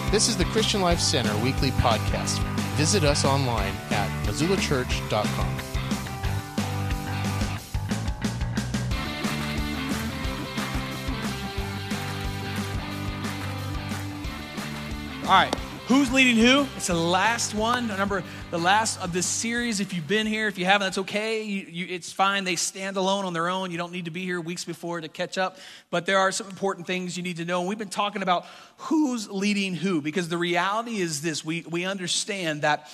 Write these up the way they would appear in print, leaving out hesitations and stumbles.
This is the Christian Life Center weekly podcast. Visit us online at missoulachurch.com. All right, who's leading who? It's the last one. Remember, the last of this series. If you've been here, if you haven't, that's okay. It's fine. They stand alone on their own. You don't need to be here weeks before to catch up. But there are some important things you need to know. And we've been talking about who's leading who, because the reality is this. We understand that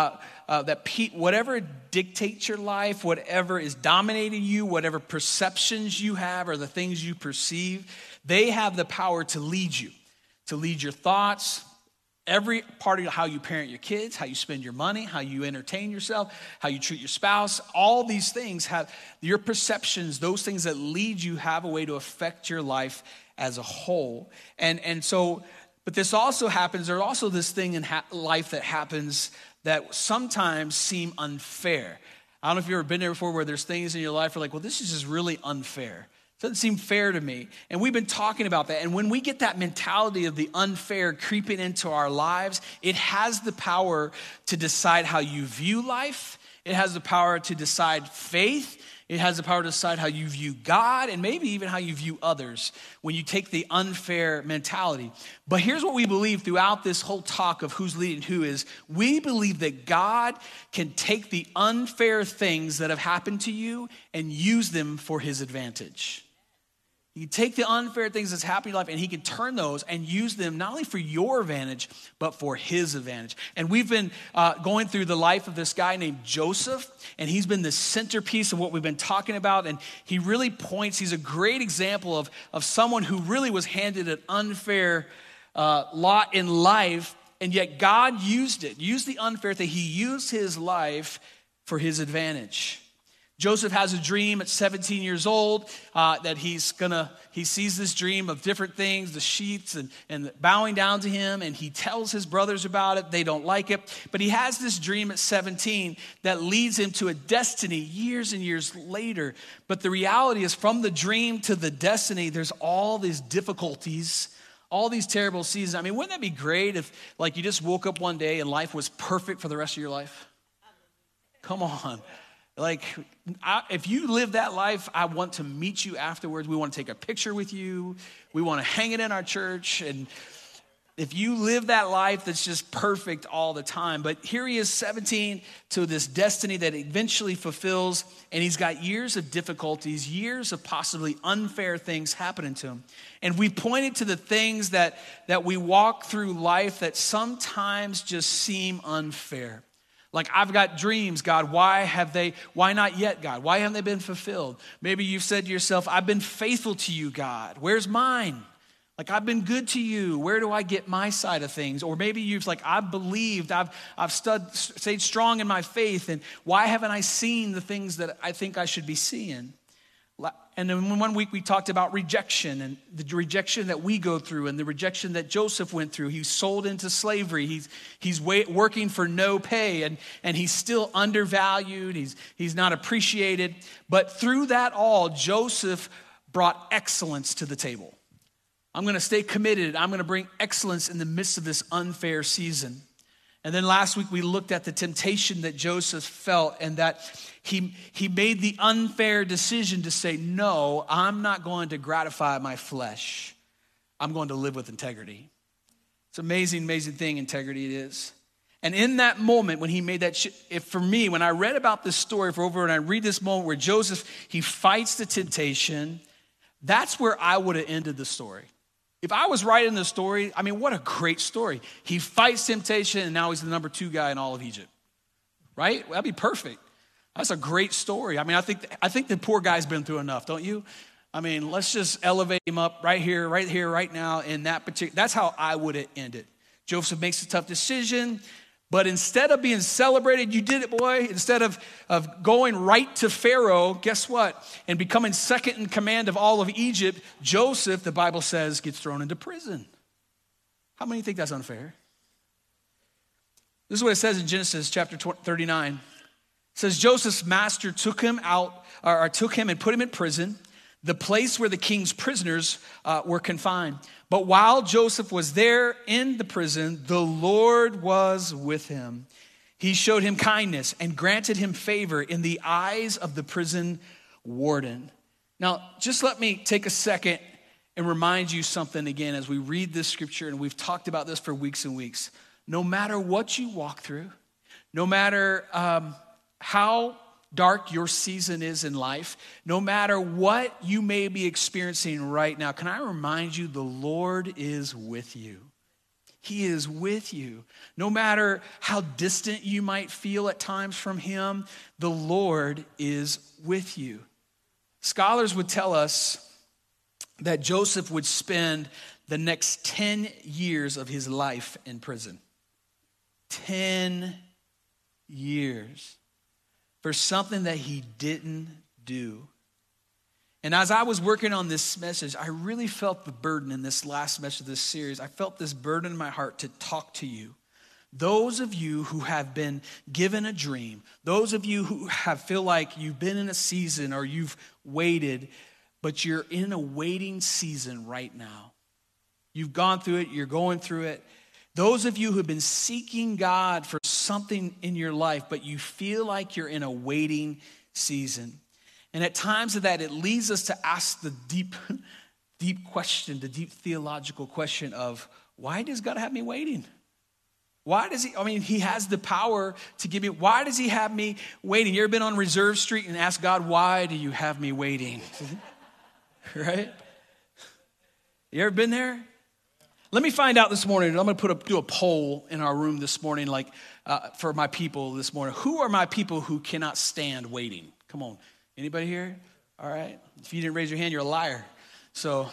whatever dictates your life, whatever is dominating you, whatever perceptions you have or the things you perceive, they have the power to lead you, to lead your thoughts. Every part of how you parent your kids, how you spend your money, how you entertain yourself, how you treat your spouse, all these things have your perceptions, those things that lead you have a way to affect your life as a whole. And so, but this also happens, there's also this thing in life that happens that sometimes seem unfair. I don't know if you've ever been there before where there's things in your life where like, well, this is just really unfair. Doesn't seem fair to me. And we've been talking about that. And when we get that mentality of the unfair creeping into our lives, it has the power to decide how you view life. It has the power to decide faith. It has the power to decide how you view God and maybe even how you view others when you take the unfair mentality. But here's what we believe throughout this whole talk of who's leading who is, we believe that God can take the unfair things that have happened to you and use them for his advantage. You take the unfair things that's happening in life and he can turn those and use them not only for your advantage, but for his advantage. And we've been going through the life of this guy named Joseph, and he's been the centerpiece of what we've been talking about. And he really he's a great example of someone who really was handed an unfair lot in life, and yet God used the unfair thing. He used his life for his advantage. Joseph has a dream at 17 years old that he sees this dream of different things, the sheets and bowing down to him, and he tells his brothers about it. They don't like it. But he has this dream at 17 that leads him to a destiny years and years later. But the reality is from the dream to the destiny, there's all these difficulties, all these terrible seasons. I mean, wouldn't that be great if like you just woke up one day and life was perfect for the rest of your life? Come on. Like, if you live that life, I want to meet you afterwards. We want to take a picture with you. We want to hang it in our church. And if you live that life that's just perfect all the time. But here he is, 17, to this destiny that eventually fulfills. And he's got years of difficulties, years of possibly unfair things happening to him. And we pointed to the things that we walk through life that sometimes just seem unfair. Like, I've got dreams, God, why not yet, God? Why haven't they been fulfilled? Maybe you've said to yourself, I've been faithful to you, God. Where's mine? Like, I've been good to you. Where do I get my side of things? Or maybe you've like, I've believed, I've stayed strong in my faith, and why haven't I seen the things that I think I should be seeing? And then one week we talked about rejection and the rejection that we go through and the rejection that Joseph went through. He's sold into slavery. He's working for no pay, and he's still undervalued. He's not appreciated. But through that all, Joseph brought excellence to the table. I'm going to stay committed. I'm going to bring excellence in the midst of this unfair season. And then last week we looked at the temptation that Joseph felt and that he made the unfair decision to say, no, I'm not going to gratify my flesh. I'm going to live with integrity. It's an amazing, amazing thing, integrity it is. And in that moment when he made that, for me, when I read about this story and I read this moment where Joseph, he fights the temptation, that's where I would have ended the story. If I was writing the story, I mean, what a great story. He fights temptation, and now he's the number 2 guy in all of Egypt. Right? That'd be perfect. That's a great story. I mean, I think the poor guy's been through enough, don't you? I mean, let's just elevate him up right here, right now, in that particular. That's how I would have ended. Joseph makes a tough decision, but instead of being celebrated, you did it, boy. Instead of going right to Pharaoh, guess what? And becoming second in command of all of Egypt, Joseph, the Bible says, gets thrown into prison. How many think that's unfair? This is what it says in Genesis chapter 39. It says, Joseph's master took him and put him in prison. the place where the king's prisoners were confined. But while Joseph was there in the prison, the Lord was with him. He showed him kindness and granted him favor in the eyes of the prison warden. Now, just let me take a second and remind you something again as we read this scripture, and we've talked about this for weeks and weeks. No matter what you walk through, no matter how dark your season is in life, no matter what you may be experiencing right now, can I remind you the Lord is with you. He is with you. No matter how distant you might feel at times from him, the Lord is with you. Scholars would tell us that Joseph would spend the next 10 years of his life in prison. 10 years for something that he didn't do. And as I was working on this message, I really felt the burden in this last message of this series. I felt this burden in my heart to talk to you. Those of you who have been given a dream, those of you who feel like you've been in a season or you've waited, but you're in a waiting season right now. You've gone through it, you're going through it. Those of you who have been seeking God for something in your life, but you feel like you're in a waiting season. And at times of that, it leads us to ask the deep question, the deep theological question of, why does God have me waiting? Why does he has the power to give me, why does he have me waiting? You ever been on Reserve Street and asked God, why do you have me waiting? Right? You ever been there? Let me find out this morning. I'm going to do a poll in our room this morning, for my people this morning. Who are my people who cannot stand waiting? Come on. Anybody here? All right. If you didn't raise your hand, you're a liar. So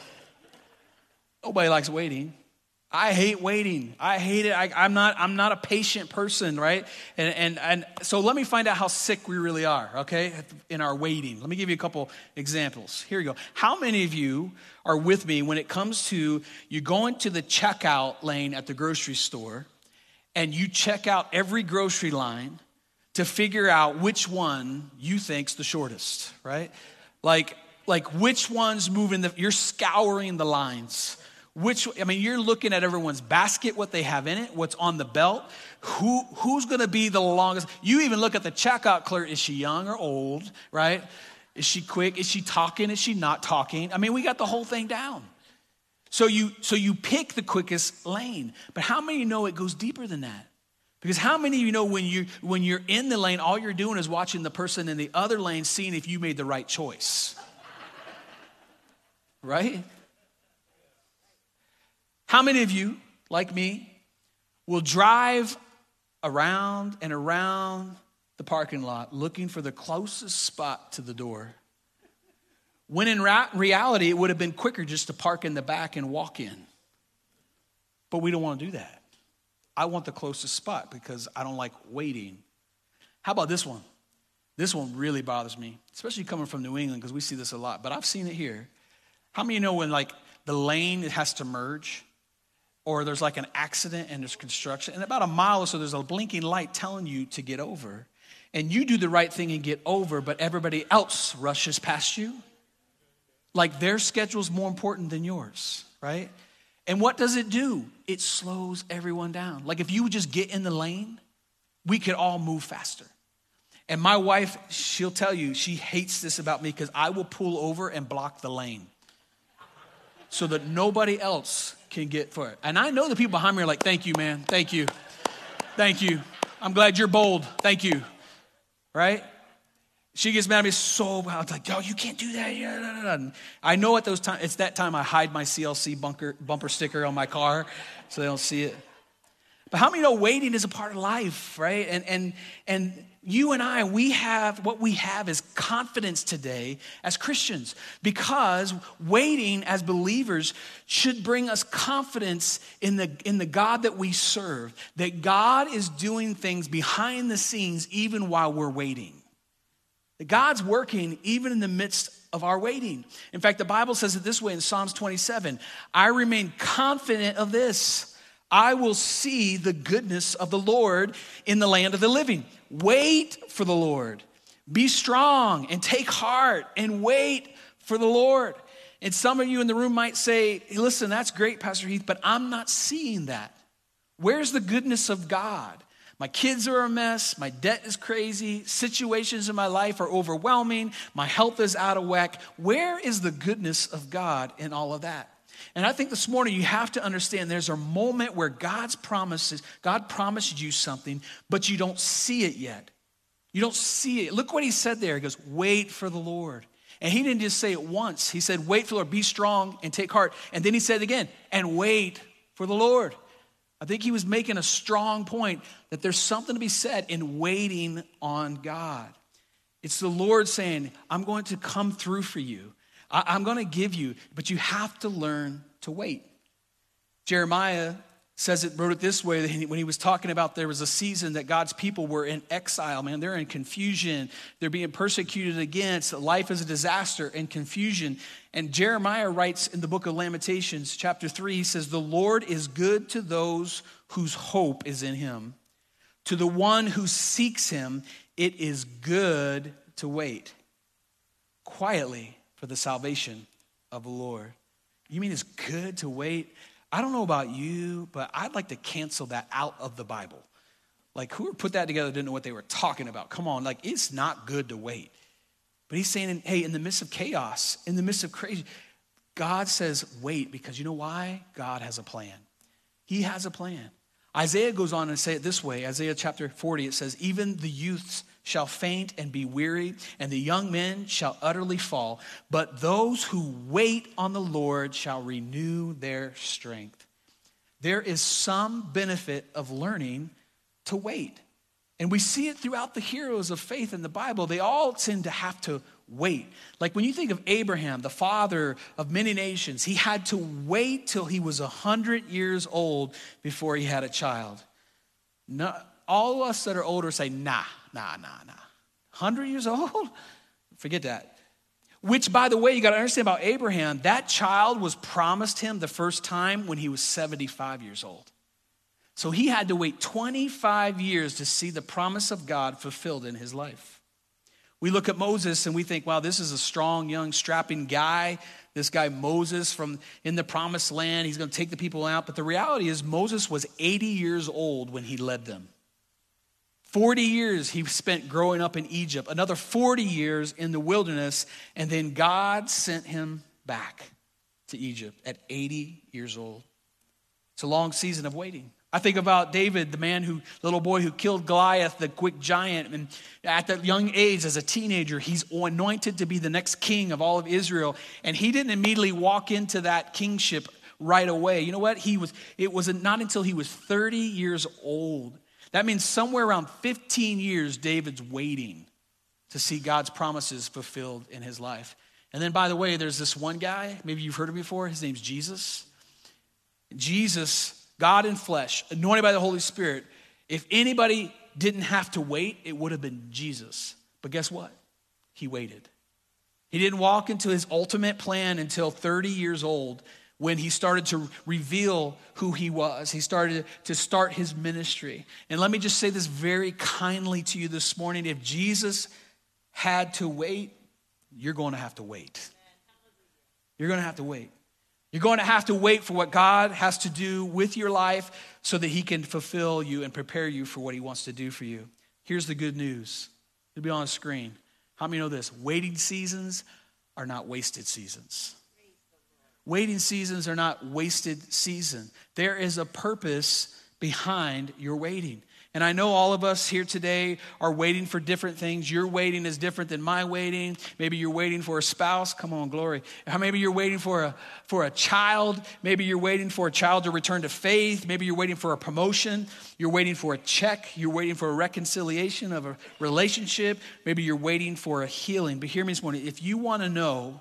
nobody likes waiting. I hate waiting. I hate it. I'm not a patient person, right? And so let me find out how sick we really are, okay, in our waiting. Let me give you a couple examples. Here we go. How many of you are with me when it comes to you going to the checkout lane at the grocery store and you check out every grocery line to figure out which one you think's the shortest, right? Like which one's moving you're scouring the lines. You're looking at everyone's basket, what they have in it, what's on the belt, who's going to be the longest. You even look at the checkout clerk. Is she young or old, right? Is she quick? Is she talking? Is she not talking? We got the whole thing down. So you pick the quickest lane. But how many of you know it goes deeper than that? Because how many of you know when you're in the lane, all you're doing is watching the person in the other lane, seeing if you made the right choice? Right? How many of you, like me, will drive around and around the parking lot looking for the closest spot to the door? When in reality, it would have been quicker just to park in the back and walk in. But we don't want to do that. I want the closest spot because I don't like waiting. How about this one? This one really bothers me, especially coming from New England because we see this a lot. But I've seen it here. How many of you know when the lane it has to merge? Or there's an accident and there's construction. And about a mile or so, there's a blinking light telling you to get over. And you do the right thing and get over, but everybody else rushes past you. Their schedule's more important than yours, right? And what does it do? It slows everyone down. If you would just get in the lane, we could all move faster. And my wife, she'll tell you, she hates this about me because I will pull over and block the lane so that nobody else can get for it. And I know the people behind me are like, thank you, man. Thank you. Thank you. I'm glad you're bold. Thank you. Right? She gets mad at me so bad. It's like, yo, you can't do that. Yeah. I know at those times, it's that time I hide my CLC bumper sticker on my car so they don't see it. But how many know waiting is a part of life, right? And you and I, what we have is confidence today as Christians because waiting as believers should bring us confidence in the God that we serve, that God is doing things behind the scenes even while we're waiting. That God's working even in the midst of our waiting. In fact, the Bible says it this way in Psalms 27, I remain confident of this. I will see the goodness of the Lord in the land of the living. Wait for the Lord. Be strong and take heart and wait for the Lord. And some of you in the room might say, hey, listen, that's great, Pastor Heath, but I'm not seeing that. Where's the goodness of God? My kids are a mess. My debt is crazy. Situations in my life are overwhelming. My health is out of whack. Where is the goodness of God in all of that? And I think this morning you have to understand there's a moment where God promised you something, but you don't see it yet. You don't see it. Look what he said there. He goes, wait for the Lord. And he didn't just say it once. He said, wait for the Lord, be strong and take heart. And then he said it again, and wait for the Lord. I think he was making a strong point that there's something to be said in waiting on God. It's the Lord saying, I'm going to come through for you. I'm going to give you, but you have to learn to wait. Jeremiah wrote it this way when he was talking about there was a season that God's people were in exile, man. They're in confusion. They're being persecuted against. Life is a disaster and confusion. And Jeremiah writes in the book of Lamentations, chapter 3, he says, the Lord is good to those whose hope is in him. To the one who seeks him, it is good to wait quietly for the salvation of the Lord. You mean it's good to wait? I don't know about you, but I'd like to cancel that out of the Bible. Like, whoever put that together didn't know what they were talking about. Come on, like, it's not good to wait. But he's saying, hey, in the midst of chaos, in the midst of crazy, God says wait, because you know why? God has a plan. He has a plan. Isaiah goes on and say it this way. Isaiah chapter 40, it says, even the youths shall faint and be weary, and the young men shall utterly fall. But those who wait on the Lord shall renew their strength. There is some benefit of learning to wait. And we see it throughout the heroes of faith in the Bible. They all tend to have to wait. Like when you think of Abraham, the father of many nations, he had to wait till he was 100 years old before he had a child. No, all of us that are older say, nah. 100 years old? Forget that. Which, by the way, you got to understand about Abraham, that child was promised him the first time when he was 75 years old. So he had to wait 25 years to see the promise of God fulfilled in his life. We look at Moses and we think, wow, this is a strong, young, strapping guy. This guy Moses from in the promised land, he's going to take the people out. But the reality is Moses was 80 years old when he led them. 40 years he spent growing up in Egypt, another 40 years in the wilderness, and then God sent him back to Egypt at 80 years old. It's a long season of waiting. I think about David, the little boy who killed Goliath, the quick giant, and at that young age as a teenager, he's anointed to be the next king of all of Israel, and he didn't immediately walk into that kingship right away. You know what? It was not until he was 30 years old. That means somewhere around 15 years, David's waiting to see God's promises fulfilled in his life. And then, by the way, there's this one guy, maybe you've heard of him before, his name's Jesus. Jesus, God in flesh, anointed by the Holy Spirit. If anybody didn't have to wait, it would have been Jesus. But guess what? He waited. He didn't walk into his ultimate plan until 30 years old, when he started to reveal who he was. He started to start his ministry. And let me just say this very kindly to you this morning. If Jesus had to wait, you're going to have to wait. You're going to have to wait. You're going to have to wait for what God has to do with your life so that he can fulfill you and prepare you for what he wants to do for you. Here's the good news. It'll be on the screen. How many know this? Waiting seasons are not wasted seasons. Waiting seasons are not wasted season. There is a purpose behind your waiting. And I know all of us here today are waiting for different things. Your waiting is different than my waiting. Maybe you're waiting for a spouse. Come on, glory. Maybe you're waiting for a child. Maybe you're waiting for a child to return to faith. Maybe you're waiting for a promotion. You're waiting for a check. You're waiting for a reconciliation of a relationship. Maybe you're waiting for a healing. But hear me this morning. If you want to know,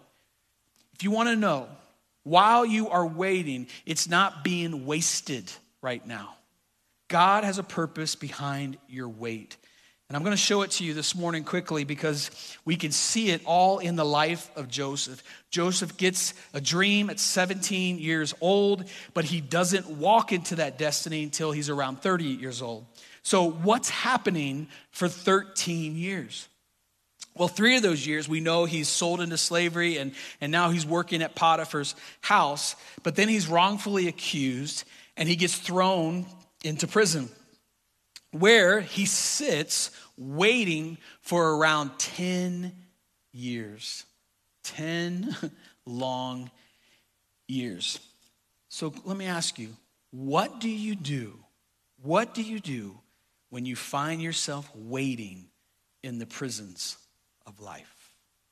while you are waiting, it's not being wasted right now. God has a purpose behind your wait. And I'm going to show it to you this morning quickly because we can see it all in the life of Joseph. Joseph gets a dream at 17 years old, but he doesn't walk into that destiny until he's around 30 years old. So what's happening for 13 years? Well, 3 of those years, we know he's sold into slavery and now he's working at Potiphar's house. But then he's wrongfully accused and he gets thrown into prison where he sits waiting for around 10 years. 10 long years. So let me ask you, what do you do? What do you do when you find yourself waiting in the prisons of life?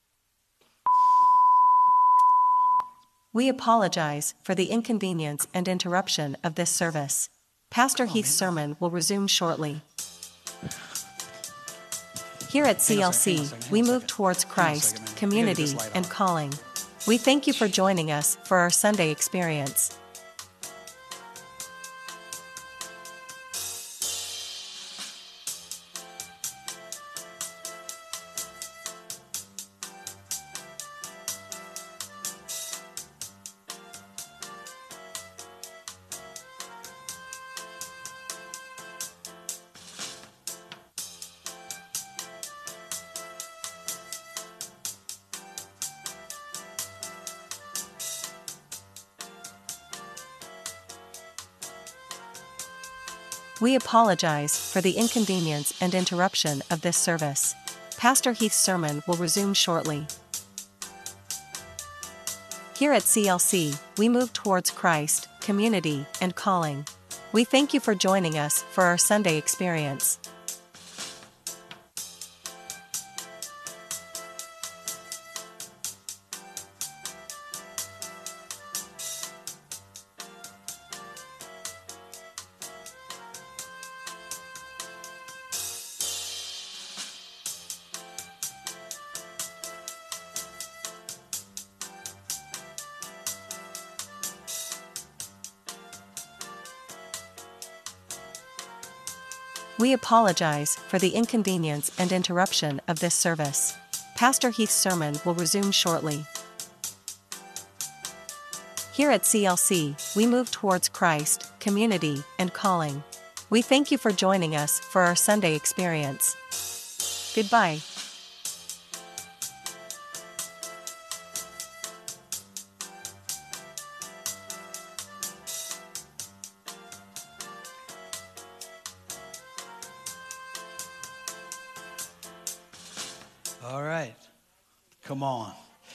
We apologize for the inconvenience and interruption of this service. Pastor Heath's sermon will resume shortly. Here at CLC, we move towards Christ, community, and calling. We thank you for joining us for our Sunday experience. We apologize for the inconvenience and interruption of this service. Pastor Heath's sermon will resume shortly. Here at CLC, we move towards Christ, community, and calling. We thank you for joining us for our Sunday experience. We apologize for the inconvenience and interruption of this service. Pastor Heath's sermon will resume shortly. Here at CLC, we move towards Christ, community, and calling. We thank you for joining us for our Sunday experience. Goodbye. All right. Come on.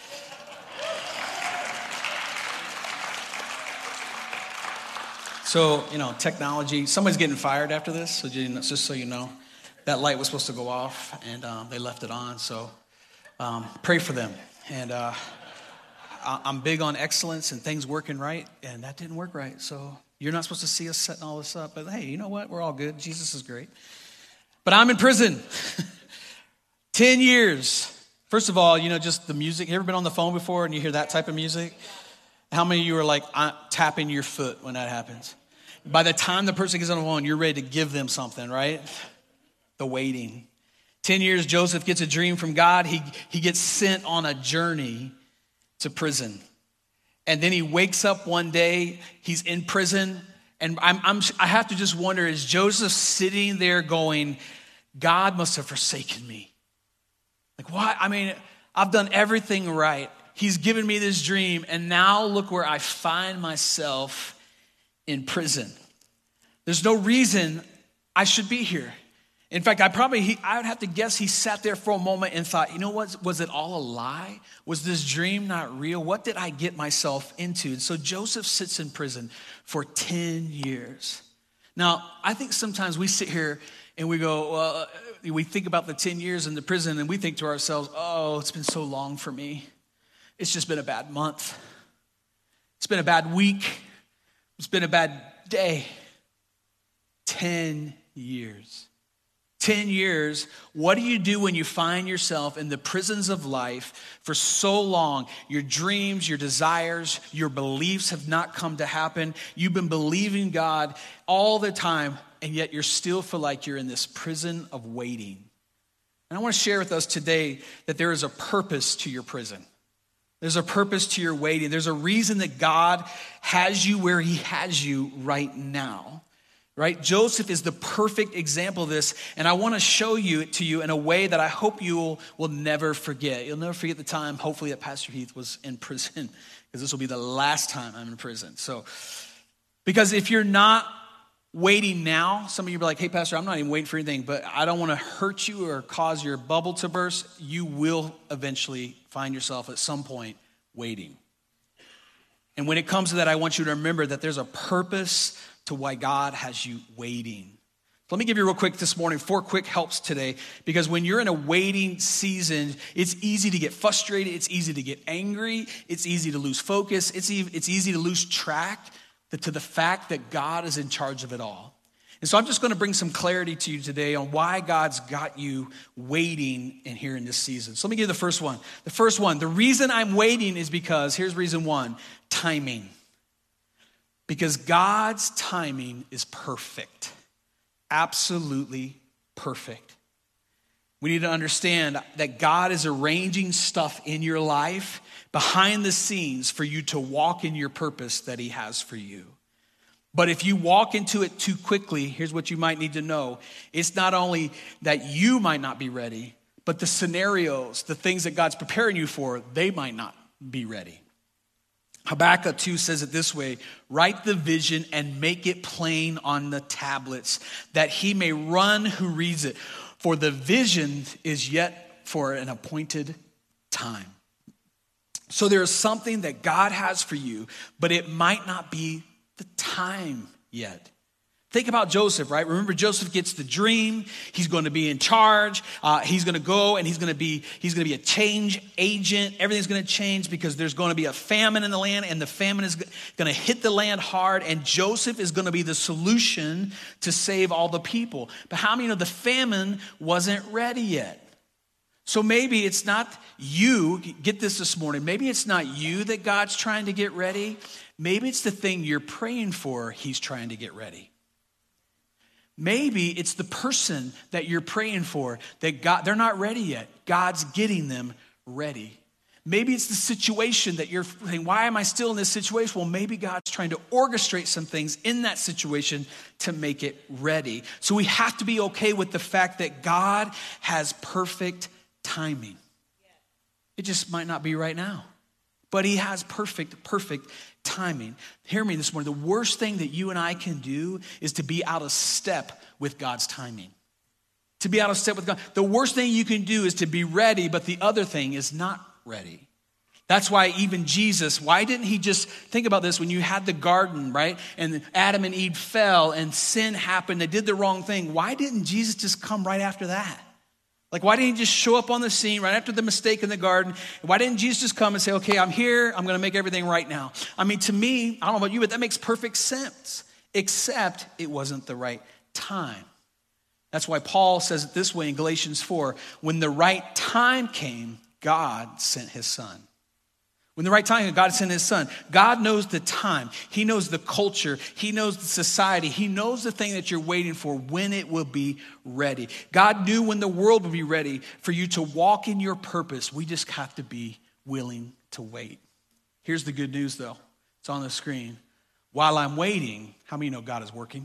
So, technology, somebody's getting fired after this, so just so you know. That light was supposed to go off, and they left it on, so pray for them. And I'm big on excellence and things working right, and that didn't work right, so you're not supposed to see us setting all this up. But hey, you know what? We're all good. Jesus is great. But I'm in prison. 10 years. First of all, just the music. You ever been on the phone before and you hear that type of music? How many of you are like tapping your foot when that happens? By the time the person gets on the phone, you're ready to give them something, right? The waiting. 10 years, Joseph gets a dream from God. He gets sent on a journey to prison. And then he wakes up one day, he's in prison. And I have to just wonder, is Joseph sitting there going, God must have forsaken me? Like, what? I mean, I've done everything right. He's given me this dream, and now look where I find myself in prison. There's no reason I should be here. In fact, I would have to guess he sat there for a moment and thought, you know what? Was it all a lie? Was this dream not real? What did I get myself into? And so Joseph sits in prison for 10 years. Now, I think sometimes we sit here and we go, well, we think about the 10 years in the prison and we think to ourselves, oh, it's been so long for me. It's just been a bad month. It's been a bad week. It's been a bad day. 10 years. 10 years, what do you do when you find yourself in the prisons of life for so long? Your dreams, your desires, your beliefs have not come to happen. You've been believing God all the time, and yet you still feel like you're in this prison of waiting. And I want to share with us today that there is a purpose to your prison. There's a purpose to your waiting. There's a reason that God has you where he has you right now. right? Joseph is the perfect example of this, and I want to show it to you in a way that I hope you will never forget. You'll never forget the time, hopefully, that Pastor Heath was in prison, because this will be the last time I'm in prison. So, because if you're not waiting now, some of you are like, hey, Pastor, I'm not even waiting for anything, but I don't want to hurt you or cause your bubble to burst. You will eventually find yourself at some point waiting. And when it comes to that, I want you to remember that there's a purpose to why God has you waiting. Let me give you real quick this morning 4 quick helps today, because when you're in a waiting season, it's easy to get frustrated, it's easy to get angry, it's easy to lose focus, it's easy to lose track to the fact that God is in charge of it all. And so I'm just going to bring some clarity to you today on why God's got you waiting in here in this season. So let me give you the first one. The first one, the reason I'm waiting is because, here's reason 1, timing. Because God's timing is perfect. Absolutely perfect. We need to understand that God is arranging stuff in your life behind the scenes for you to walk in your purpose that he has for you. But if you walk into it too quickly, here's what you might need to know. It's not only that you might not be ready, but the scenarios, the things that God's preparing you for, they might not be ready. Habakkuk 2 says it this way: write the vision and make it plain on the tablets, that he may run who reads it. For the vision is yet for an appointed time. So there is something that God has for you, but it might not be the time yet. Think about Joseph, right? Remember, Joseph gets the dream. He's going to be in charge. He's going to go and he's going to be a change agent. Everything's going to change because there's going to be a famine in the land, and the famine is going to hit the land hard, and Joseph is going to be the solution to save all the people. But how many know the famine wasn't ready yet? So maybe it's not you, get this morning, maybe it's not you that God's trying to get ready. Maybe it's the thing you're praying for he's trying to get ready. Maybe it's the person that you're praying for that they're not ready yet. God's getting them ready. Maybe it's the situation that you're saying, why am I still in this situation? Well, maybe God's trying to orchestrate some things in that situation to make it ready. So we have to be okay with the fact that God has perfect timing. It just might not be right now, but he has perfect timing. Hear me this morning. The worst thing that you and I can do is to be out of step with God's timing. To be out of step with God. The worst thing you can do is to be ready, but the other thing is not ready. That's why even Jesus, why didn't he just, think about this, when you had the garden, right? And Adam and Eve fell and sin happened, they did the wrong thing. Why didn't Jesus just come right after that? Like, why didn't he just show up on the scene right after the mistake in the garden? Why didn't Jesus just come and say, okay, I'm here, I'm going to make everything right now? I mean, to me, I don't know about you, but that makes perfect sense, except it wasn't the right time. That's why Paul says it this way in Galatians 4, when the right time came, God sent his son. When the right time came, God sent his son. God knows the time. He knows the culture. He knows the society. He knows the thing that you're waiting for, when it will be ready. God knew when the world would be ready for you to walk in your purpose. We just have to be willing to wait. Here's the good news, though. It's on the screen. While I'm waiting, how many know God is working?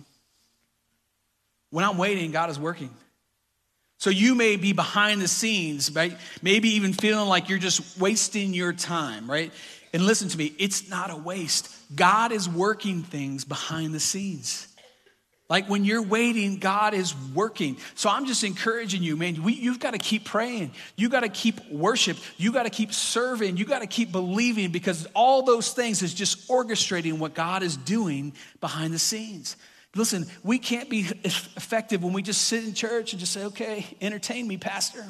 When I'm waiting, God is working. So you may be behind the scenes, right? Maybe even feeling like you're just wasting your time, right? And listen to me, it's not a waste. God is working things behind the scenes. Like when you're waiting, God is working. So I'm just encouraging you, man, you've got to keep praying. You got to keep worship. You got to keep serving. You got to keep believing, because all those things is just orchestrating what God is doing behind the scenes. Listen, we can't be effective when we just sit in church and just say, okay, entertain me, pastor.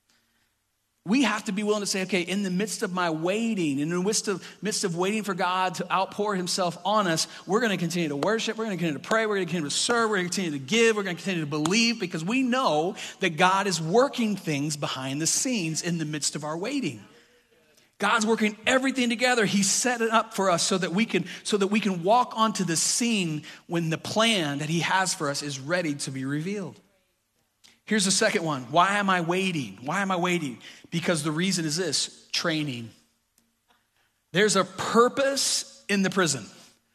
We have to be willing to say, okay, in the midst of my waiting, in the midst of waiting for God to outpour himself on us, we're going to continue to worship, we're going to continue to pray, we're going to continue to serve, we're going to continue to give, we're going to continue to believe, because we know that God is working things behind the scenes in the midst of our waiting. God's working everything together. He set it up for us so that we can walk onto the scene when the plan that he has for us is ready to be revealed. Here's the second one. Why am I waiting? Why am I waiting? Because the reason is this: training. There's a purpose in the prison.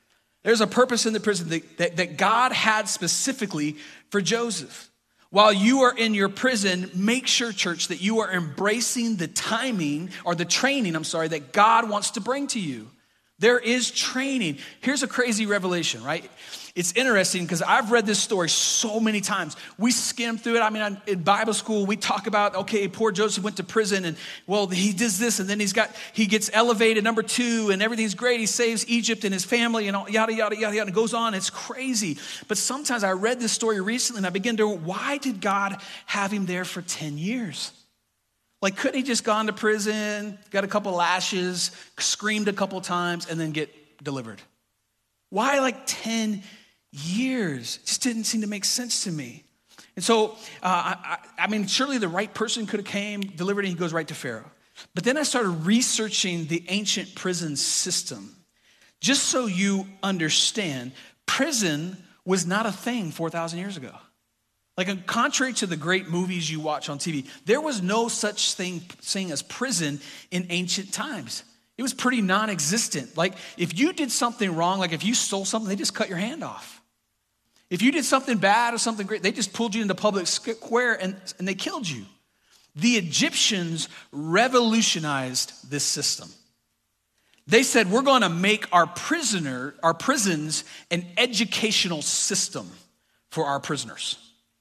There's a purpose in the prison that God had specifically for Joseph. While you are in your prison, make sure, church, that you are embracing the training that God wants to bring to you. There is training. Here's a crazy revelation, right? It's interesting because I've read this story so many times. We skim through it. I mean, in Bible school, we talk about, okay, poor Joseph went to prison and, well, he does this and then he gets elevated, number 2, and everything's great. He saves Egypt and his family and all, yada, yada, yada, yada. It goes on. It's crazy. But sometimes I read this story recently and I begin to, why did God have him there for 10 years? Like, couldn't he just gone to prison, got a couple lashes, screamed a couple times, and then get delivered? Why like 10 years? It just didn't seem to make sense to me. And so, I mean, surely the right person could have came, delivered, and he goes right to Pharaoh. But then I started researching the ancient prison system. Just so you understand, prison was not a thing 4,000 years ago. Like, contrary to the great movies you watch on TV, there was no such thing as prison in ancient times. It was pretty non-existent. Like, if you did something wrong, like if you stole something, they just cut your hand off. If you did something bad or something great, they just pulled you into public square and they killed you. The Egyptians revolutionized this system. They said, we're going to make our prisons an educational system for our prisoners.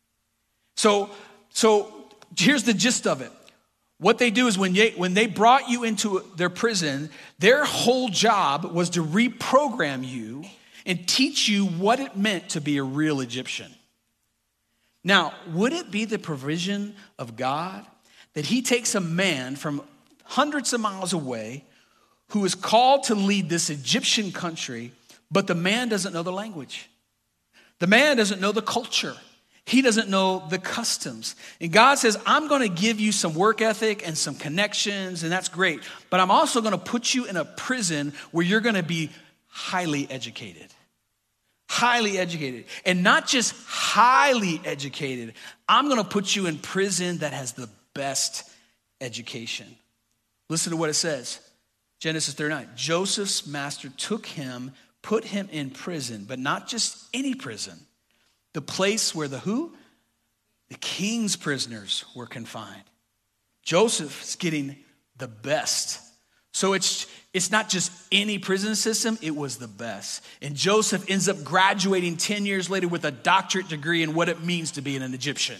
So here's the gist of it. What they do is when they brought you into their prison, their whole job was to reprogram you and teach you what it meant to be a real Egyptian. Now, would it be the provision of God that he takes a man from hundreds of miles away who is called to lead this Egyptian country, but the man doesn't know the language? The man doesn't know the culture. He doesn't know the customs. And God says, I'm going to give you some work ethic and some connections, and that's great. But I'm also going to put you in a prison where you're going to be highly educated. Highly educated. And not just highly educated. I'm going to put you in prison that has the best education. Listen to what it says. Genesis 39. Joseph's master took him, put him in prison, but not just any prison. The place where the who? The king's prisoners were confined. Joseph's getting the best. So it's not just any prison system, it was the best. And Joseph ends up graduating 10 years later with a doctorate degree in what it means to be an Egyptian.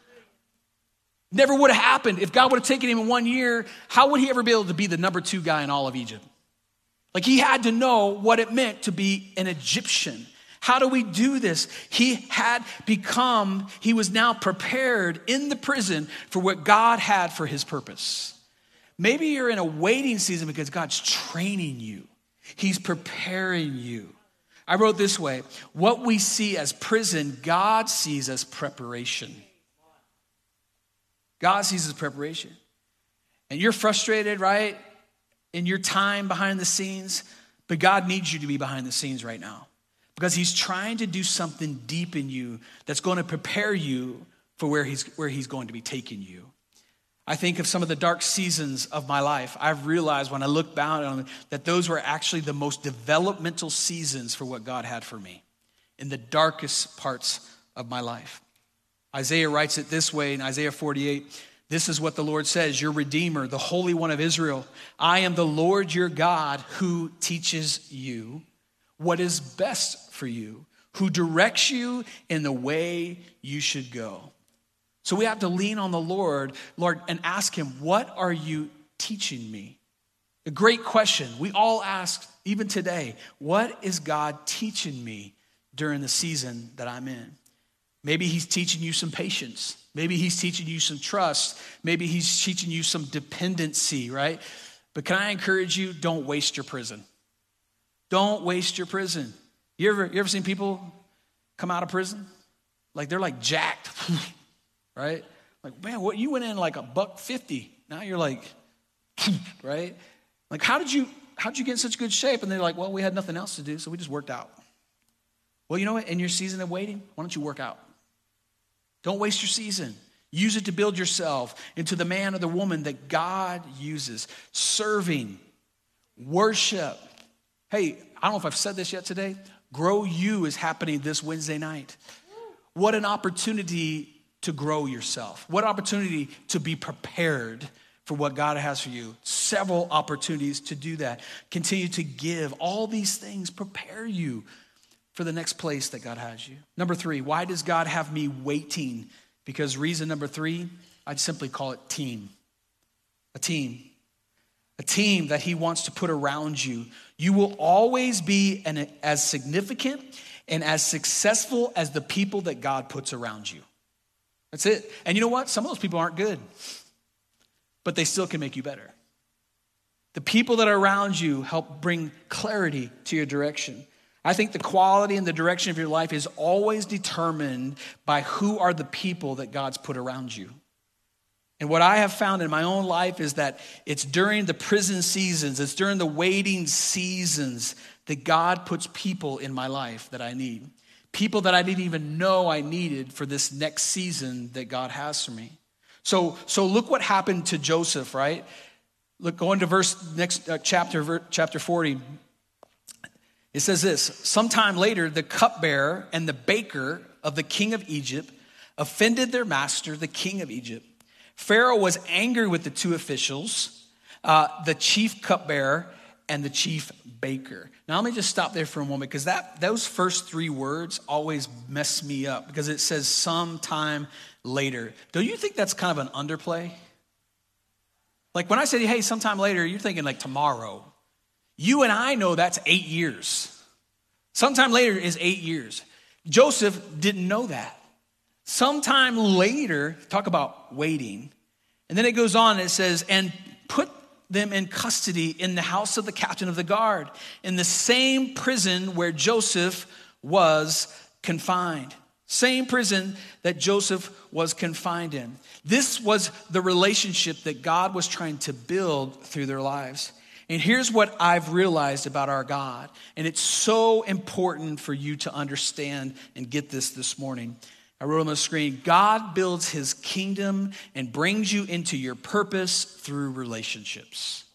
Never would have happened. If God would have taken him in 1 year, how would he ever be able to be the number 2 guy in all of Egypt? Like, he had to know what it meant to be an Egyptian. How do we do this? He was now prepared in the prison for what God had for his purpose. Maybe you're in a waiting season because God's training you. He's preparing you. I wrote this way: what we see as prison, God sees as preparation. God sees as preparation. And you're frustrated, right? In your time behind the scenes, but God needs you to be behind the scenes right now. Because he's trying to do something deep in you that's going to prepare you for where he's going to be taking you. I think of some of the dark seasons of my life. I've realized when I look back on them that those were actually the most developmental seasons for what God had for me in the darkest parts of my life. Isaiah writes it this way in Isaiah 48. This is what the Lord says, your Redeemer, the Holy One of Israel. I am the Lord your God who teaches you what is best for you, who directs you in the way you should go. So we have to lean on the Lord, and ask him, what are you teaching me? A great question. We all ask, even today, what is God teaching me during the season that I'm in? Maybe he's teaching you some patience. Maybe he's teaching you some trust. Maybe he's teaching you some dependency, right? But can I encourage you, don't waste your prison. Don't waste your prison. You ever seen people come out of prison? Like, they're like jacked, right? Like, man, what, you went in like $150. Now you're like, right? Like, how did you get in such good shape? And they're like, well, we had nothing else to do, so we just worked out. Well, you know what? In your season of waiting, why don't you work out? Don't waste your season. Use it to build yourself into the man or the woman that God uses. Serving, worship. Hey, I don't know if I've said this yet today. Grow You is happening this Wednesday night. What an opportunity to grow yourself. What opportunity to be prepared for what God has for you. Several opportunities to do that. Continue to give. All these things prepare you for the next place that God has you. Number 3, why does God have me waiting? Because reason number 3, I'd simply call it team. A team. A team that he wants to put around you. You will always be as significant and as successful as the people that God puts around you. That's it. And you know what? Some of those people aren't good, but they still can make you better. The people that are around you help bring clarity to your direction. I think the quality and the direction of your life is always determined by who are the people that God's put around you. And what I have found in my own life is that it's during the prison seasons, it's during the waiting seasons that God puts people in my life that I need. People that I didn't even know I needed for this next season that God has for me. So look what happened to Joseph, right? Look, go into chapter 40. It says this: sometime later, the cupbearer and the baker of the king of Egypt offended their master, the king of Egypt. Pharaoh was angry with the 2 officials, the chief cupbearer and the chief baker. Now, let me just stop there for a moment, because those first 3 words always mess me up, because it says sometime later. Don't you think that's kind of an underplay? Like when I say, hey, sometime later, you're thinking like tomorrow. You and I know that's 8 years. Sometime later is 8 years. Joseph didn't know that. Sometime later, talk about waiting. And then it goes on and it says, and put them in custody in the house of the captain of the guard, in the same prison where Joseph was confined. Same prison that Joseph was confined in. This was the relationship that God was trying to build through their lives. And here's what I've realized about our God. And it's so important for you to understand and get this morning. I wrote on the screen, God builds his kingdom and brings you into your purpose through relationships.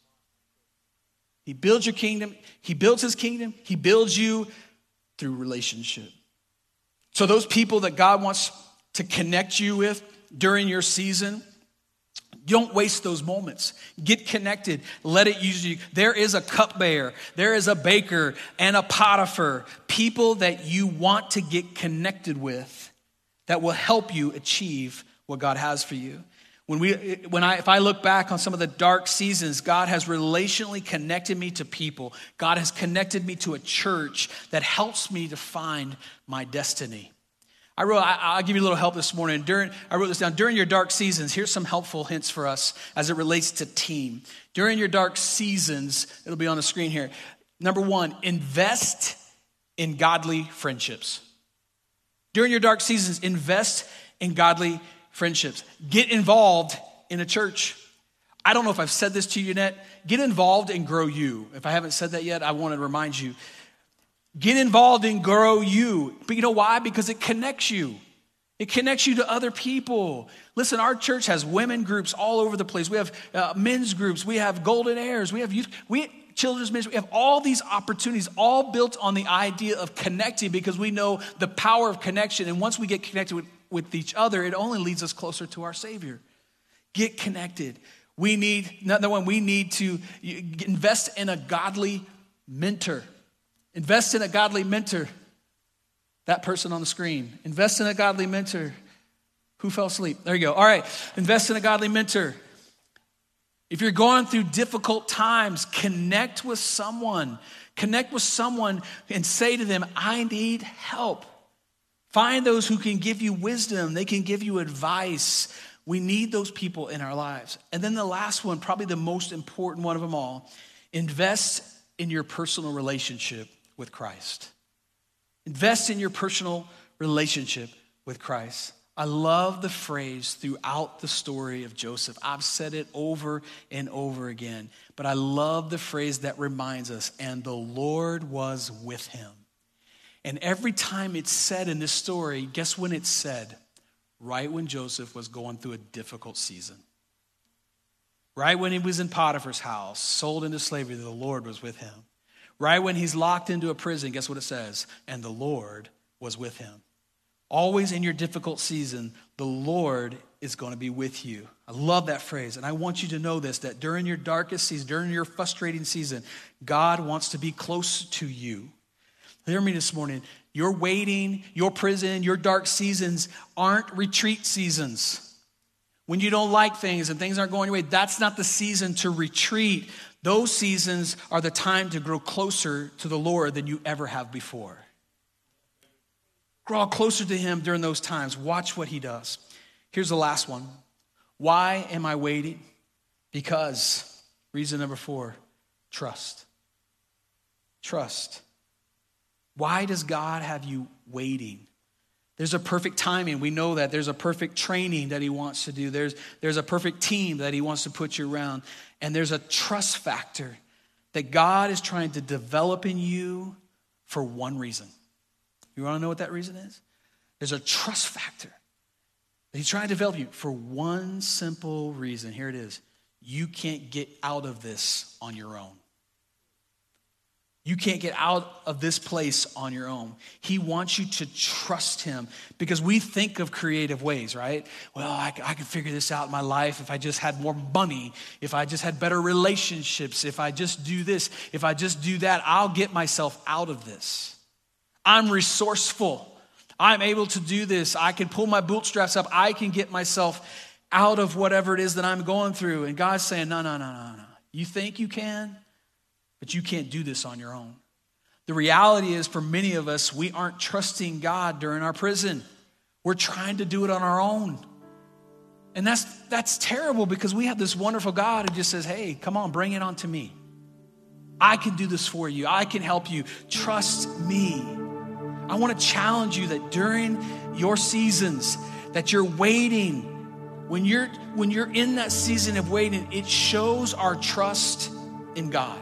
He builds your kingdom. He builds his kingdom. He builds you through relationship. So those people that God wants to connect you with during your season, don't waste those moments. Get connected. Let it use you. There is a cupbearer. There is a baker and a Potiphar. People that you want to get connected with that will help you achieve what God has for you. If I look back on some of the dark seasons, God has relationally connected me to people. God has connected me to a church that helps me to find my destiny. I'll give you a little help this morning. I wrote this down. During your dark seasons, here's some helpful hints for us as it relates to team. During your dark seasons, it'll be on the screen here. Number 1, invest in godly friendships. During your dark seasons, invest in godly friendships. Get involved in a church. I don't know if I've said this to you yet. Get involved and Grow You. If I haven't said that yet, I want to remind you. Get involved and Grow You. But you know why? Because it connects you. It connects you to other people. Listen, our church has women groups all over the place. We have men's groups. We have golden heirs. We have youth. Children's ministry. We have all these opportunities, all built on the idea of connecting, because we know the power of connection. And once we get connected with each other, it only leads us closer to our Savior. Get connected. We need to invest in a godly mentor. Invest in a godly mentor. That person on the screen. Invest in a godly mentor. Who fell asleep? There you go. All right. Invest in a godly mentor. If you're going through difficult times, connect with someone. Connect with someone and say to them, I need help. Find those who can give you wisdom. They can give you advice. We need those people in our lives. And then the last one, probably the most important one of them all, invest in your personal relationship with Christ. Invest in your personal relationship with Christ. I love the phrase throughout the story of Joseph. I've said it over and over again, but I love the phrase that reminds us, and the Lord was with him. And every time it's said in this story, guess when it's said? Right when Joseph was going through a difficult season. Right when he was in Potiphar's house, sold into slavery, the Lord was with him. Right when he's locked into a prison, guess what it says? And the Lord was with him. Always in your difficult season, the Lord is going to be with you. I love that phrase. And I want you to know this, that during your darkest season, during your frustrating season, God wants to be close to you. Hear me this morning. Your waiting, your prison, your dark seasons aren't retreat seasons. When you don't like things and things aren't going your way, that's not the season to retreat. Those seasons are the time to grow closer to the Lord than you ever have before. Grow closer to him during those times. Watch what he does. Here's the last one. Why am I waiting? Because, reason number 4, trust. Trust. Why does God have you waiting? There's a perfect timing. We know that. There's a perfect training that he wants to do. There's a perfect team that he wants to put you around. And there's a trust factor that God is trying to develop in you for one reason. You want to know what that reason is? There's a trust factor that he's trying to develop you for one simple reason. Here it is. You can't get out of this on your own. You can't get out of this place on your own. He wants you to trust him because we think of creative ways, right? Well, I could figure this out in my life if I just had more money, if I just had better relationships, if I just do this, if I just do that, I'll get myself out of this. I'm resourceful. I'm able to do this. I can pull my bootstraps up. I can get myself out of whatever it is that I'm going through. And God's saying, no. You think you can? But you can't do this on your own. The reality is, for many of us, we aren't trusting God during our prison. We're trying to do it on our own. And that's terrible because we have this wonderful God who just says, hey, come on, bring it on to me. I can do this for you. I can help you. Trust me. I want to challenge you that during your seasons that you're waiting, when you're in that season of waiting, it shows our trust in God.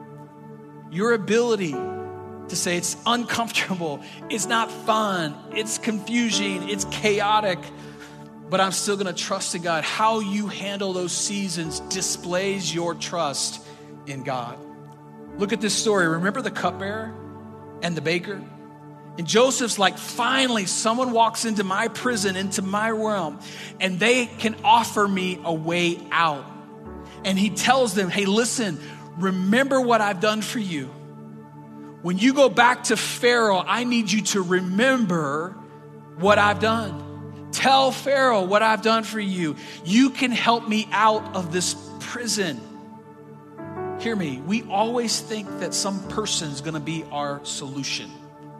Your ability to say it's uncomfortable, it's not fun, it's confusing, it's chaotic, but I'm still going to trust in God. How you handle those seasons displays your trust in God. Look at this story. Remember the cupbearer and the baker? And Joseph's like, finally, someone walks into my prison, into my realm, and they can offer me a way out. And he tells them, hey, listen, remember what I've done for you. When you go back to Pharaoh, I need you to remember what I've done. Tell Pharaoh what I've done for you. You can help me out of this prison. Hear me. We always think that some person's going to be our solution.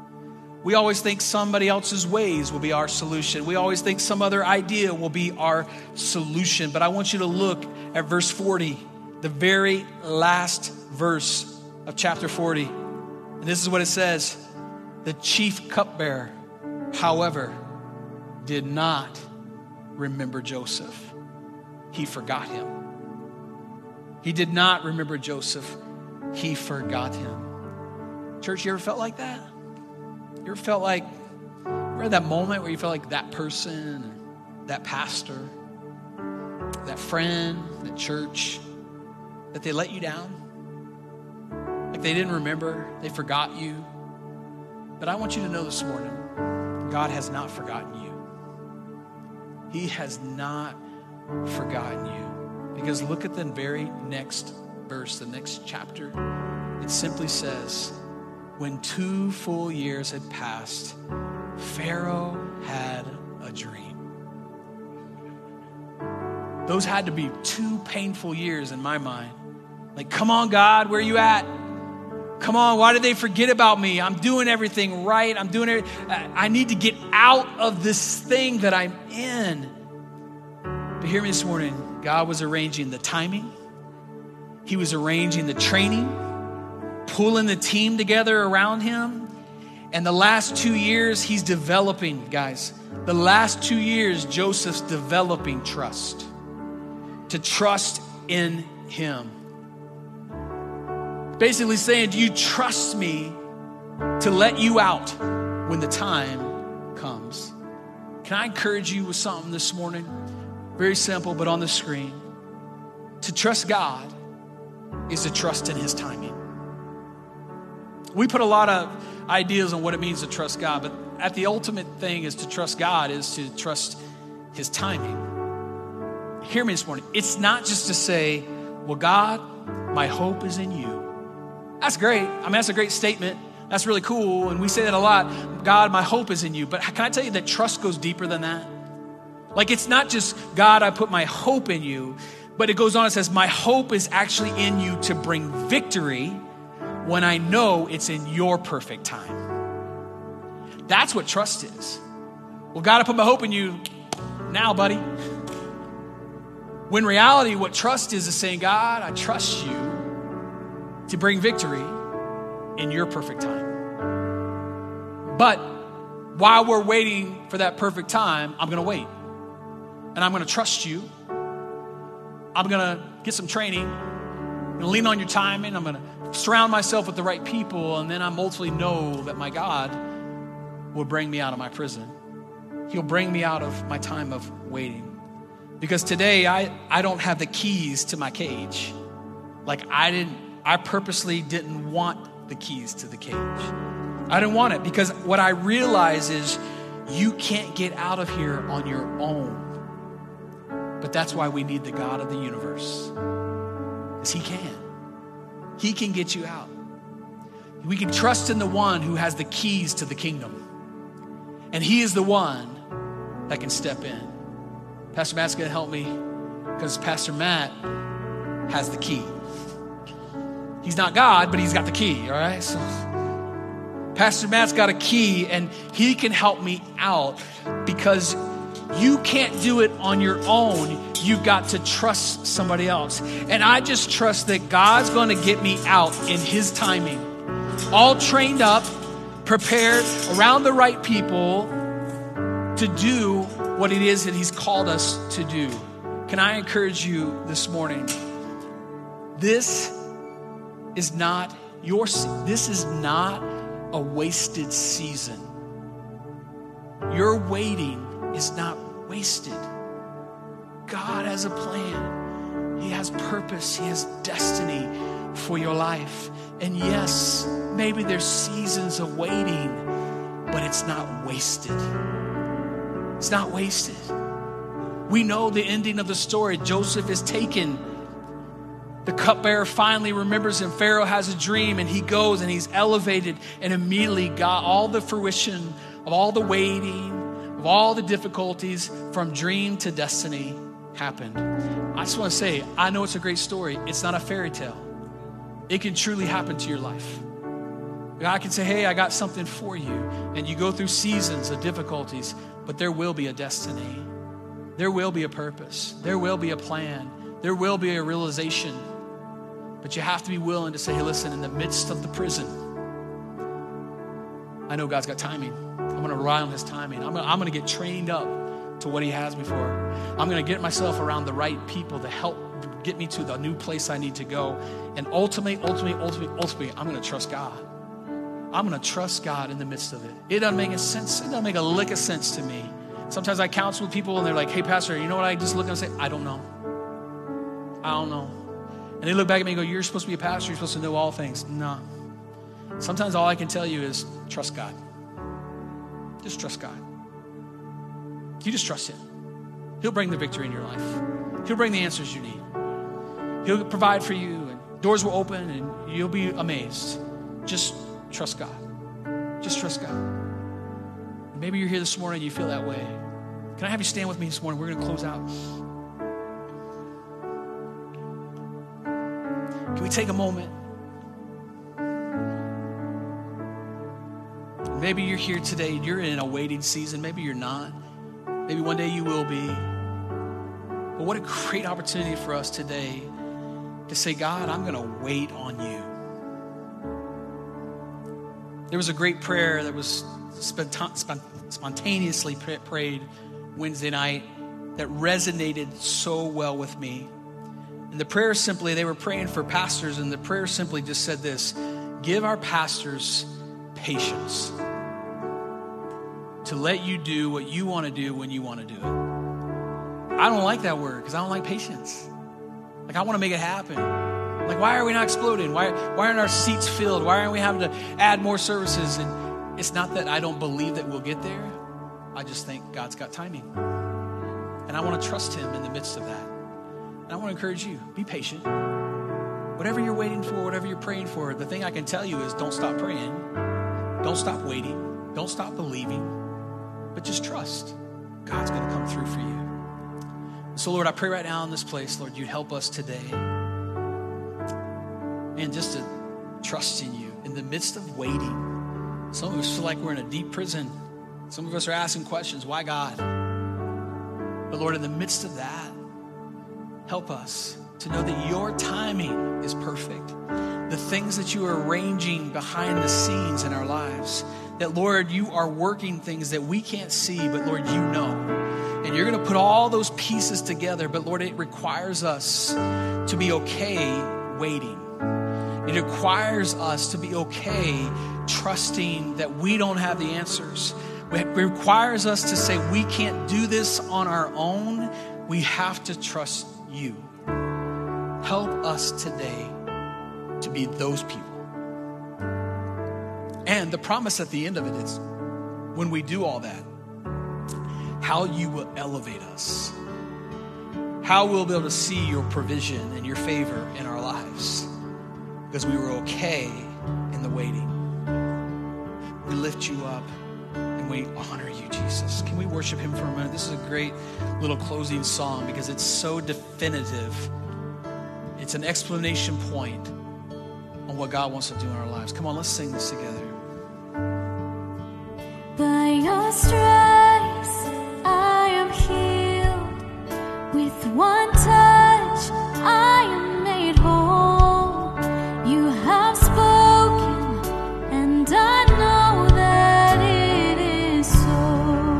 We always think somebody else's ways will be our solution. We always think some other idea will be our solution. But I want you to look at verse 40. The very last verse of chapter 40. And this is what it says. The chief cupbearer, however, did not remember Joseph. He forgot him. He did not remember Joseph. He forgot him. Church, you ever felt like that? You ever felt like, remember that moment where you felt like that person, that pastor, that friend, that church, that they let you down? Like they didn't remember, they forgot you. But I want you to know this morning, God has not forgotten you. He has not forgotten you. Because look at the very next verse, the next chapter. It simply says, when 2 full years had passed, Pharaoh had a dream. Those had to be 2 painful years in my mind. Like, come on, God, where are you at? Come on, why did they forget about me? I'm doing everything right. I need to get out of this thing that I'm in. But hear me this morning. God was arranging the timing. He was arranging the training, pulling the team together around him. And the last 2 years, he's developing, guys. The last 2 years, Joseph's developing trust. To trust in him. Basically saying, do you trust me to let you out when the time comes? Can I encourage you with something this morning? Very simple, but on the screen. To trust God is to trust in his timing. We put a lot of ideas on what it means to trust God, but at the ultimate thing is to trust God is to trust his timing. Hear me this morning. It's not just to say, well, God, my hope is in you. That's great. I mean, that's a great statement. That's really cool. And we say that a lot. God, my hope is in you. But can I tell you that trust goes deeper than that? Like, it's not just, God, I put my hope in you. But it goes on and says, my hope is actually in you to bring victory when I know it's in your perfect time. That's what trust is. Well, God, I put my hope in you now, buddy. When in reality, what trust is saying, God, I trust you to bring victory in your perfect time. But while we're waiting for that perfect time, I'm going to wait. And I'm going to trust you. I'm going to get some training. I'm going to lean on your timing. I'm going to surround myself with the right people. And then I ultimately know that my God will bring me out of my prison. He'll bring me out of my time of waiting. Because today, I don't have the keys to my cage. Like I purposely didn't want the keys to the cage. I didn't want it because what I realize is you can't get out of here on your own. But that's why we need the God of the universe. Because he can. He can get you out. We can trust in the one who has the keys to the kingdom. And he is the one that can step in. Pastor Matt's going to help me because Pastor Matt has the key. He's not God, but he's got the key, all right? So Pastor Matt's got a key, and he can help me out because you can't do it on your own. You've got to trust somebody else. And I just trust that God's going to get me out in his timing. All trained up, prepared, around the right people to do what it is that he's called us to do. Can I encourage you this morning? This is not this is not a wasted season. Your waiting is not wasted. God has a plan. He has purpose. He has destiny for your life. And yes, maybe there's seasons of waiting, but it's not wasted. It's not wasted. We know the ending of the story. Joseph is taken. The cupbearer finally remembers him. Pharaoh has a dream and he goes and he's elevated, and immediately got all the fruition of all the waiting, of all the difficulties from dream to destiny happened. I just want to say, I know it's a great story. It's not a fairy tale. It can truly happen to your life. God can say, hey, I got something for you. And you go through seasons of difficulties, but there will be a destiny. There will be a purpose. There will be a plan. There will be a realization. But you have to be willing to say, hey, listen, in the midst of the prison, I know God's got timing. I'm going to rely on his timing. I'm going to get trained up to what he has me for. I'm going to get myself around the right people to help get me to the new place I need to go. And ultimately, I'm going to trust God. I'm going to trust God in the midst of it. It doesn't make sense. It doesn't make a lick of sense to me. Sometimes I counsel with people and they're like, hey, pastor, you know what? I just look and say, I don't know. I don't know. And they look back at me and go, you're supposed to be a pastor. You're supposed to know all things. No. Sometimes all I can tell you is trust God. Just trust God. You just trust him. He'll bring the victory in your life. He'll bring the answers you need. He'll provide for you, and doors will open, and you'll be amazed. Just trust God. Just trust God. Maybe you're here this morning and you feel that way. Can I have you stand with me this morning? We're going to close out. Can we take a moment? Maybe you're here today and you're in a waiting season. Maybe you're not. Maybe one day you will be. But what a great opportunity for us today to say, God, I'm going to wait on you. There was a great prayer that was spontaneously prayed Wednesday night that resonated so well with me. And the prayer simply, they were praying for pastors, and the prayer simply just said this: give our pastors patience to let you do what you want to do when you want to do it. I don't like that word because I don't like patience. Like, I want to make it happen. Like, why are we not exploding? Why aren't our seats filled? Why aren't we having to add more services? And it's not that I don't believe that we'll get there. I just think God's got timing. And I want to trust him in the midst of that. And I want to encourage you, be patient. Whatever you're waiting for, whatever you're praying for, the thing I can tell you is don't stop praying. Don't stop waiting. Don't stop believing. But just trust. God's going to come through for you. So, Lord, I pray right now in this place, Lord, you'd help us today. And just to trust in you in the midst of waiting. Some of us feel like we're in a deep prison. Some of us are asking questions, why God? But Lord, in the midst of that, help us to know that your timing is perfect. The things that you are arranging behind the scenes in our lives, that Lord, you are working things that we can't see, but Lord, you know. And you're going to put all those pieces together, but Lord, it requires us to be okay waiting. It requires us to be okay trusting that we don't have the answers. It requires us to say we can't do this on our own. We have to trust you. Help us today to be those people. And the promise at the end of it is when we do all that, how you will elevate us. How we'll be able to see your provision and your favor in our lives. Because we were okay in the waiting. We lift you up and we honor you, Jesus. Can we worship him for a minute? This is a great little closing song because it's so definitive. It's an explanation point on what God wants to do in our lives. Come on, let's sing this together. By your stripes I am healed. With one touch I am made whole. You have spoken and I know that it is so.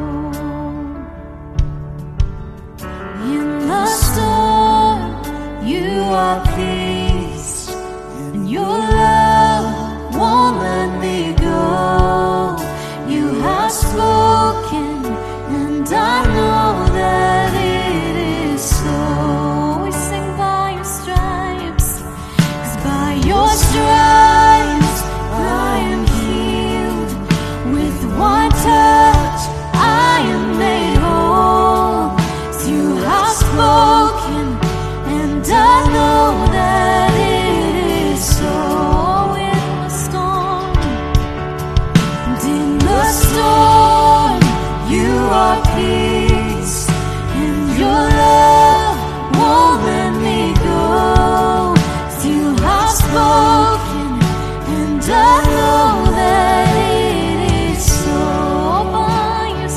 In the storm you are pleased, and your love won't let me go. You have spoken, and I know that it is so. We sing by your stripes, 'cause by your stripes I am healed. With one touch I am made whole. 'Cause you have spoken, and I know that it is so. In the storm, and in the storm, you are peace, and your love won't let me go. 'Cause you have spoken, and I know that it is so. By your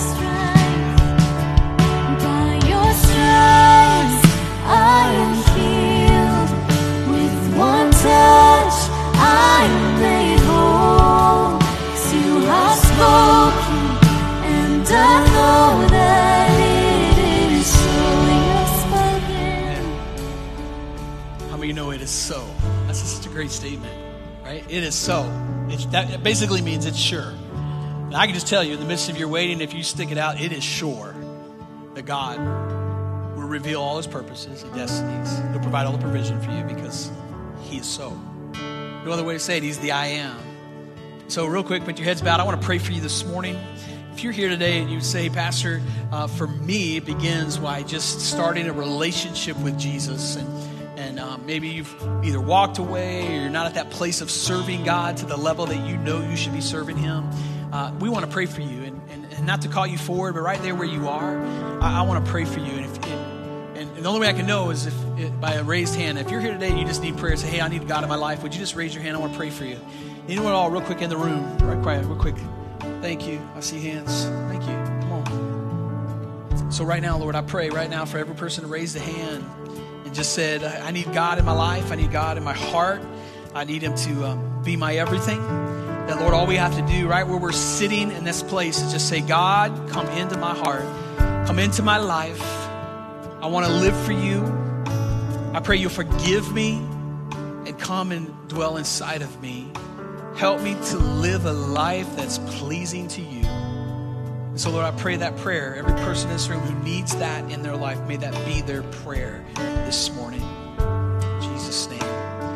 stripes, I am healed. With one touch, I am made whole. 'Cause you have spoken, and I know that it is so. You have spoken. How many know it is so? That's such a great statement, right? It is so. That basically means it's sure. And I can just tell you, in the midst of your waiting, if you stick it out, it is sure that God will reveal all his purposes and destinies. He'll provide all the provision for you because he is so. No other way to say it, he's the I am. So real quick, put your heads bowed. I want to pray for you this morning. If you're here today and you say, Pastor, for me, it begins by just starting a relationship with Jesus. And maybe you've either walked away or you're not at that place of serving God to the level that you know you should be serving him. We want to pray for you. And not to call you forward, but right there where you are, I want to pray for you. And the only way I can know is by a raised hand. If you're here today and you just need prayer, say, hey, I need God in my life. Would you just raise your hand? I want to pray for you. Anyone at all, real quick in the room, right quiet, real quick. Thank you. I see hands. Thank you. Come on. So right now, Lord, I pray right now for every person to raise the hand and just said, I need God in my life. I need God in my heart. I need him to be my everything. That, Lord, all we have to do right where we're sitting in this place is just say, God, come into my heart. Come into my life. I want to live for you. I pray you'll forgive me and come and dwell inside of me. Help me to live a life that's pleasing to you. And so, Lord, I pray that prayer. Every person in this room who needs that in their life, may that be their prayer this morning. In Jesus' name.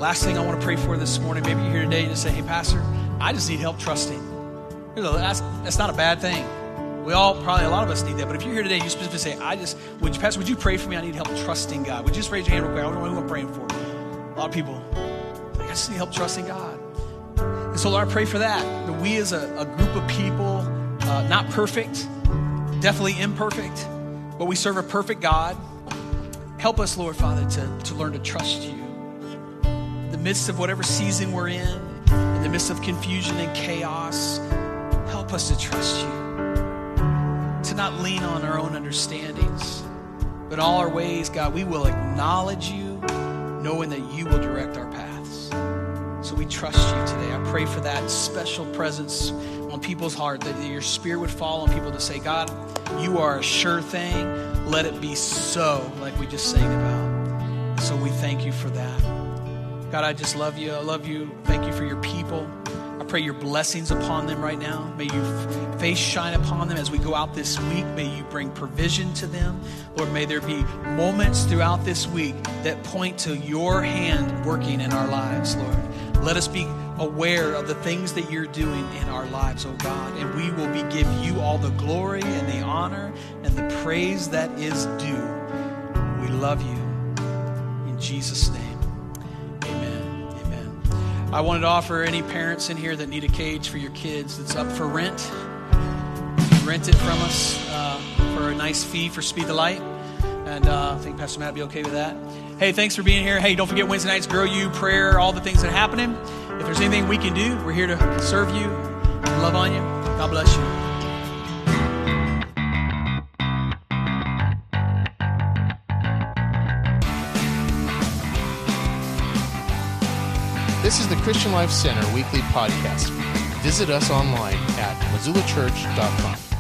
Last thing I want to pray for this morning, maybe you're here today and just say, hey, Pastor, I just need help trusting. That's not a bad thing. We all, probably a lot of us need that. But if you're here today, you specifically say, Pastor, would you pray for me? I need help trusting God. Would you just raise your hand real quick? I don't know who I'm praying for. A lot of people, I just need help trusting God. And so, Lord, I pray for that we as a group of people, not perfect, definitely imperfect, but we serve a perfect God. Help us, Lord, Father, to learn to trust you. In the midst of whatever season we're in the midst of confusion and chaos, help us to trust you. To not lean on our own understandings, but in all our ways, God, we will acknowledge you, knowing that you will direct our paths. So we trust you today. I pray for that special presence on people's heart, that your spirit would fall on people to say, God, you are a sure thing. Let it be so, like we just sang about. So we thank you for that. God, I just love you. I love you. Thank you for your people. I pray your blessings upon them right now. May your face shine upon them as we go out this week. May you bring provision to them. Lord, may there be moments throughout this week that point to your hand working in our lives, Lord. Let us be aware of the things that you're doing in our lives, oh God, and we will give you all the glory and the honor and the praise that is due. We love you. In Jesus' name. I wanted to offer any parents in here that need a cage for your kids that's up for rent. You can rent it from us for a nice fee for Speed the Light. And I think Pastor Matt will be okay with that. Hey, thanks for being here. Hey, don't forget Wednesday nights, Grow You, prayer, all the things that are happening. If there's anything we can do, we're here to serve you and love on you. God bless you. This is the Christian Life Center weekly podcast. Visit us online at MissoulaChurch.com.